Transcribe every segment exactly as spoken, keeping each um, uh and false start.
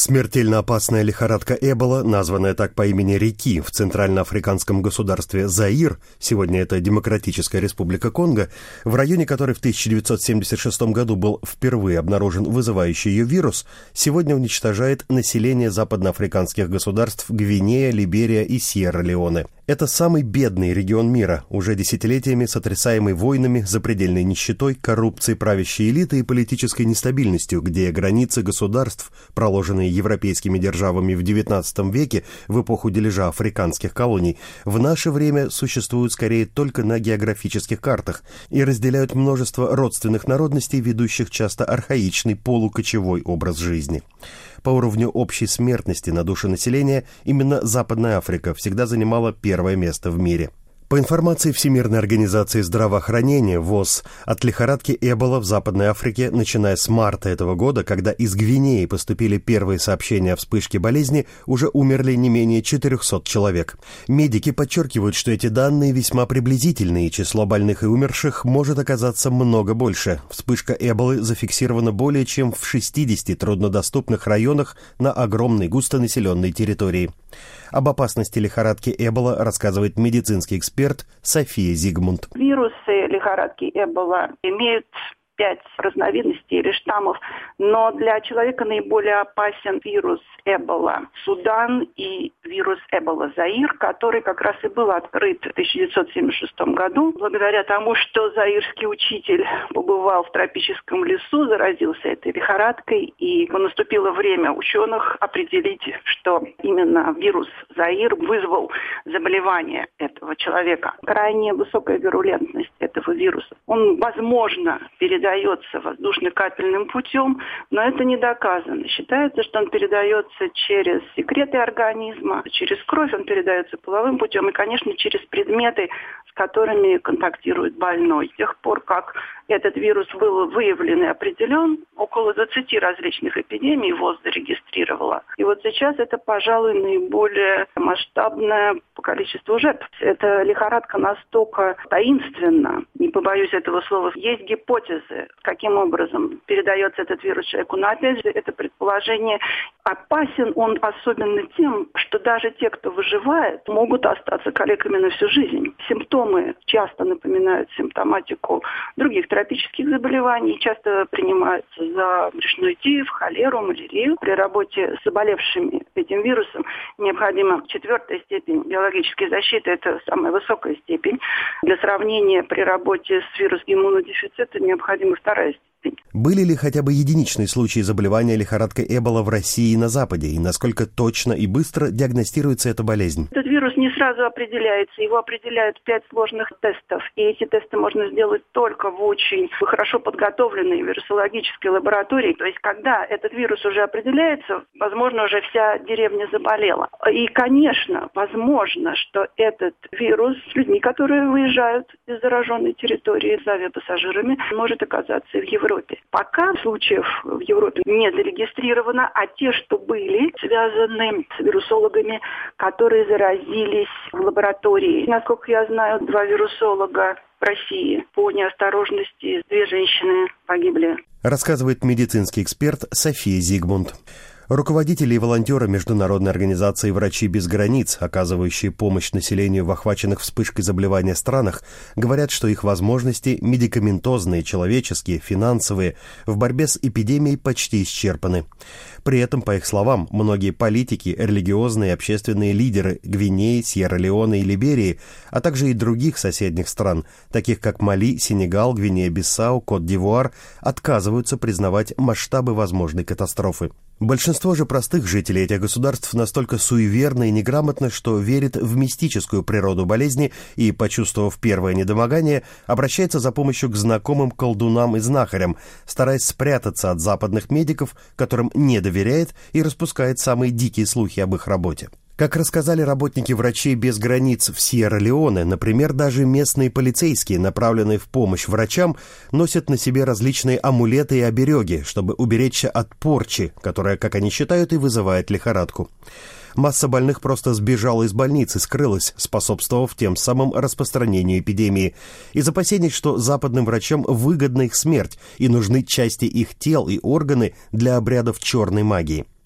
Смертельно опасная лихорадка Эбола, названная так по имени реки в центральноафриканском государстве Заир, сегодня это Демократическая Республика Конго, в районе которой в тысяча девятьсот семьдесят шестом году был впервые обнаружен вызывающий ее вирус, сегодня уничтожает население западноафриканских государств Гвинея, Либерия и Сьерра-Леоне. Это самый бедный регион мира, уже десятилетиями сотрясаемый войнами, запредельной нищетой, коррупцией правящей элиты и политической нестабильностью, где границы государств, проложенные европейскими державами в девятнадцатом веке в эпоху дележа африканских колоний, в наше время существуют скорее только на географических картах и разделяют множество родственных народностей, ведущих часто архаичный полукочевой образ жизни. По уровню общей смертности на душу населения именно Западная Африка всегда занимала первое место в мире. По информации Всемирной организации здравоохранения ВОЗ, от лихорадки Эбола в Западной Африке, начиная с марта этого года, когда из Гвинеи поступили первые сообщения о вспышке болезни, уже умерли не менее четырехсот человек. Медики подчеркивают, что эти данные весьма приблизительные, и число больных и умерших может оказаться много больше. Вспышка Эболы зафиксирована более чем в шестидесяти труднодоступных районах на огромной густонаселенной территории. Об опасности лихорадки Эбола рассказывает медицинский эксперт София Зигмунд. Вирусы лихорадки Эбола имеют пять разновидностей или штаммов, но для человека наиболее опасен вирус Эбола Судан и вирус Эбола Заир, который как раз и был открыт в тысяча девятьсот семьдесят шестом году, благодаря тому, что заирский учитель побывал в тропическом лесу, заразился этой лихорадкой, и наступило время ученых определить, что именно вирус Заир вызвал заболевание этого человека. Крайне высокая вирулентность этого вируса. Он, возможно, передается передается воздушно-капельным путем, но это не доказано. Считается, что он передается через секреты организма, через кровь он передается половым путем и, конечно, через предметы, с которыми контактирует больной. С тех пор, как этот вирус был выявлен и определен, около двадцати различных эпидемий ВОЗ зарегистрировала. И вот сейчас это, пожалуй, наиболее масштабное по количеству жертв. Эта лихорадка настолько таинственна, не побоюсь этого слова. Есть гипотезы, каким образом передается этот вирус человеку. Но, опять же, это предположение. Опасен он особенно тем, что даже те, кто выживает, могут остаться калеками на всю жизнь. Симптомы часто напоминают симптоматику других тропических заболеваний, часто принимаются за брюшной тиф, холеру, малярию. При работе с заболевшими этим вирусом необходима четвертая степень биологической защиты, это самая высокая степень. Для сравнения, при работе с вирусом иммунодефицита необходима вторая степень. Были ли хотя бы единичные случаи заболевания лихорадкой Эбола в России и на Западе, и насколько точно и быстро диагностируется эта болезнь? Этот вирус не сразу определяется, его определяют пять сложных тестов, и эти тесты можно сделать только в очень хорошо подготовленной вирусологической лаборатории. То есть, когда этот вирус уже определяется, возможно, уже вся деревня заболела. И, конечно, возможно, что этот вирус с людьми, которые выезжают из зараженной территории с авиапассажирами, может оказаться и в Европе. Пока случаев в Европе не зарегистрировано, а те, что были связаны с вирусологами, которые заразились в лаборатории. Насколько я знаю, два вирусолога в России по неосторожности, две женщины погибли. Рассказывает медицинский эксперт София Зигмунд. Руководители и волонтеры Международной организации «Врачи без границ», оказывающие помощь населению в охваченных вспышкой заболевания странах, говорят, что их возможности медикаментозные, человеческие, финансовые в борьбе с эпидемией почти исчерпаны. При этом, по их словам, многие политики, религиозные и общественные лидеры Гвинеи, Сьерра-Леоне и Либерии, а также и других соседних стран, таких как Мали, Сенегал, Гвинея-Биссау, Кот-д'Ивуар, отказываются признавать масштабы возможной катастрофы. Большинство же простых жителей этих государств настолько суеверны и неграмотны, что верит в мистическую природу болезни и, почувствовав первое недомогание, обращается за помощью к знакомым колдунам и знахарям, стараясь спрятаться от западных медиков, которым не доверяет и распускает самые дикие слухи об их работе. Как рассказали работники «Врачей без границ» в Сьерра-Леоне, например, даже местные полицейские, направленные в помощь врачам, носят на себе различные амулеты и обереги, чтобы уберечься от порчи, которая, как они считают, и вызывает лихорадку. Масса больных просто сбежала из больницы, скрылась, способствовав тем самым распространению эпидемии, из опасений, что западным врачам выгодна их смерть и нужны части их тел и органы для обрядов черной магии.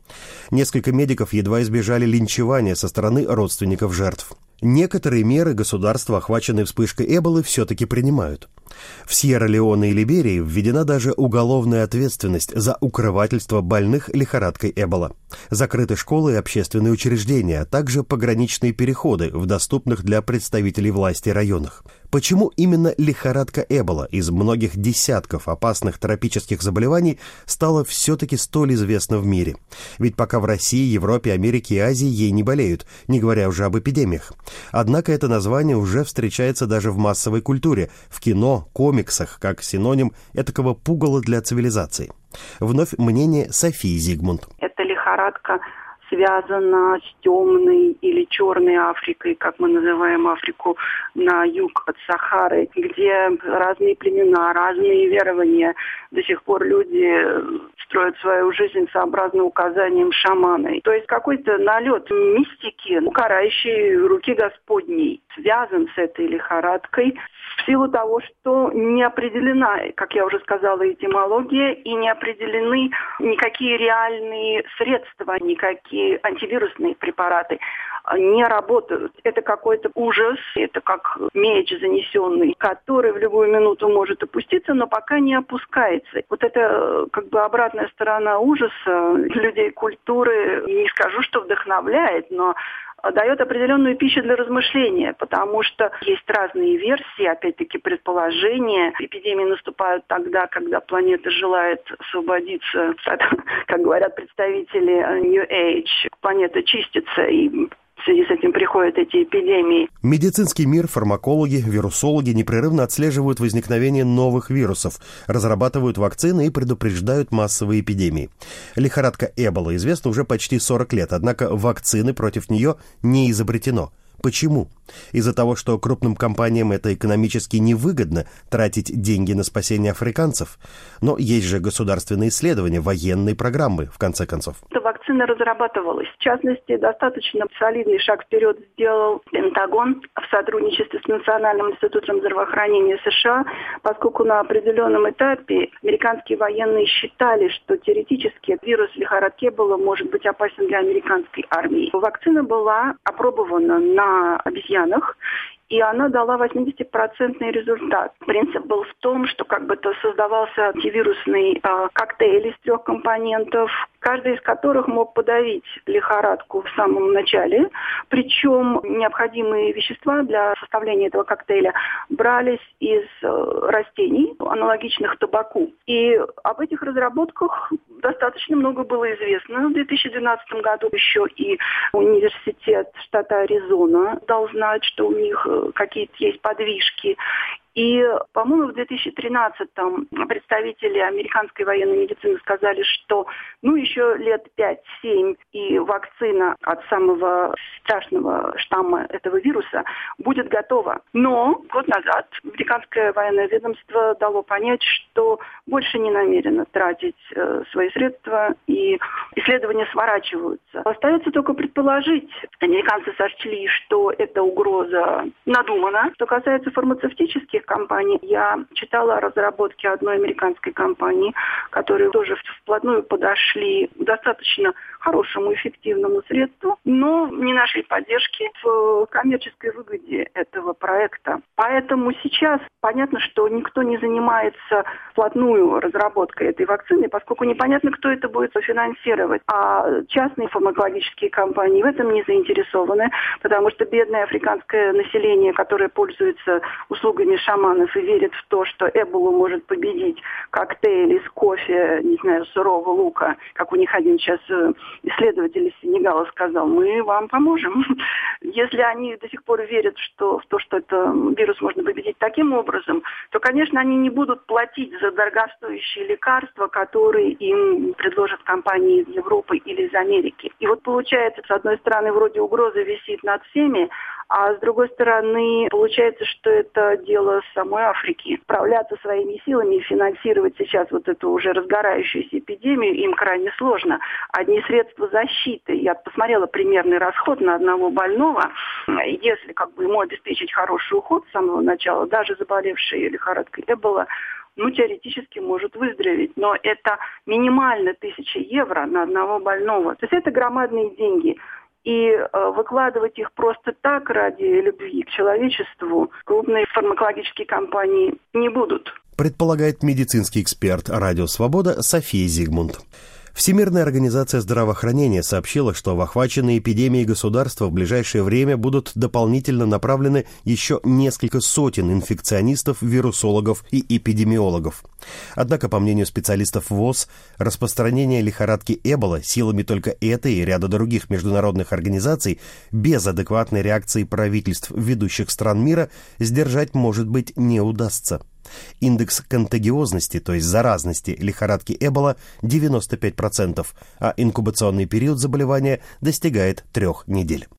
Несколько медиков едва избежали линчевания со стороны родственников жертв. Некоторые меры государства, охваченные вспышкой Эболы, все-таки принимают. В Сьерра-Леоне и Либерии введена даже уголовная ответственность за укрывательство больных лихорадкой Эбола. Закрыты школы и общественные учреждения, а также пограничные переходы в доступных для представителей власти районах. Почему именно лихорадка Эбола из многих десятков опасных тропических заболеваний стала все-таки столь известна в мире? Ведь пока в России, Европе, Америке и Азии ей не болеют, не говоря уже об эпидемиях. Однако это название уже встречается даже в массовой культуре, в кино, комиксах, как синоним этакого пугала для цивилизации. Вновь мнение Софии Зигмунд. Эта лихорадка связана с темной или черной Африкой, как мы называем Африку, на юг от Сахары, где разные племена, разные верования. До сих пор люди строят свою жизнь сообразно указаниям шамана. То есть какой-то налет мистики, карающей руки Господней, связан с этой лихорадкой в силу того, что не определена, как я уже сказала, этимология, и не определены никакие реальные средства, никакие антивирусные препараты не работают. Это какой-то ужас, это как меч занесенный, который в любую минуту может опуститься, но пока не опускается. Вот это как бы обратная сторона ужаса людей культуры, не скажу, что вдохновляет, но дает определенную пищу для размышления, потому что есть разные версии, опять-таки предположения. Эпидемии наступают тогда, когда планета желает освободиться, как говорят представители New Age. Планета чистится, и в связи с этим приходят эти эпидемии. Медицинский мир, фармакологи, вирусологи непрерывно отслеживают возникновение новых вирусов, разрабатывают вакцины и предупреждают массовые эпидемии. Лихорадка Эбола известна уже почти сорок лет, однако вакцины против нее не изобретено. Почему? Из-за того, что крупным компаниям это экономически невыгодно тратить деньги на спасение африканцев. Но есть же государственные исследования, военные программы, в конце концов. Эта вакцина разрабатывалась. В частности, достаточно солидный шаг вперед сделал Пентагон в сотрудничестве с Национальным институтом здравоохранения США, поскольку на определенном этапе американские военные считали, что теоретически вирус лихорадки Эбола может быть опасен для американской армии. Вакцина была опробована на обезьянах, и она дала восьмидесятипроцентный результат. Принцип был в том, что как бы то создавался антивирусный э, коктейль из трех компонентов, каждый из которых мог подавить лихорадку в самом начале. Причем необходимые вещества для составления этого коктейля брались из э, растений, аналогичных табаку. И об этих разработках достаточно много было известно. В две тысячи двенадцатом году еще и университет штата Аризона дал знать, что у них какие-то есть подвижки. И, по-моему, в две тысячи тринадцатом представители американской военной медицины сказали, что ну еще лет пять-семь и вакцина от самого страшного штамма этого вируса будет готова. Но год назад американское военное ведомство дало понять, что больше не намерено тратить э, свои средства, и исследования сворачиваются. Остается только предположить. Американцы сочли, что эта угроза надумана. Что касается фармацевтических компаний, я читала о разработке одной американской компании, которые тоже вплотную подошли к достаточно хорошему, эффективному средству, но не нашли поддержки в коммерческой выгоде этого проекта. Поэтому сейчас понятно, что никто не занимается вплотную разработкой этой вакцины, поскольку непонятно, кто это будет финансировать. А частные фармакологические компании в этом не заинтересованы, потому что бедное африканское население, которое пользуется услугами шаманов и верит в то, что Эболу может победить коктейль из кофе, не знаю, сырого лука, как у них один сейчас исследователь из Сенегала сказал, мы вам поможем. Если они до сих пор верят что, в то, что это вирус можно победить таким образом, то, конечно, они не будут платить за дорогостоящие лекарства, которые им предложат компании из Европы или из Америки. И вот получается, с одной стороны, вроде угроза висит над всеми, а с другой стороны, получается, что это дело с самой Африки. Справляться своими силами и финансировать сейчас вот эту уже разгорающуюся эпидемию им крайне сложно. Одни средства защиты. Я посмотрела примерный расход на одного больного. Если как бы ему обеспечить хороший уход с самого начала, даже заболевший лихорадкой Эбола, ну, теоретически может выздороветь. Но это минимально тысяча евро на одного больного. То есть это громадные деньги. И э, выкладывать их просто так ради любви к человечеству крупные фармакологические компании не будут. Предполагает медицинский эксперт «Радио Свобода» София Зигмунд. Всемирная организация здравоохранения сообщила, что в охваченные эпидемией государства в ближайшее время будут дополнительно направлены еще несколько сотен инфекционистов, вирусологов и эпидемиологов. Однако, по мнению специалистов ВОЗ, распространение лихорадки Эбола силами только этой и ряда других международных организаций без адекватной реакции правительств ведущих стран мира сдержать, может быть, не удастся. Индекс контагиозности, то есть заразности лихорадки Эбола, девяносто пять процентов, а инкубационный период заболевания достигает трех недель.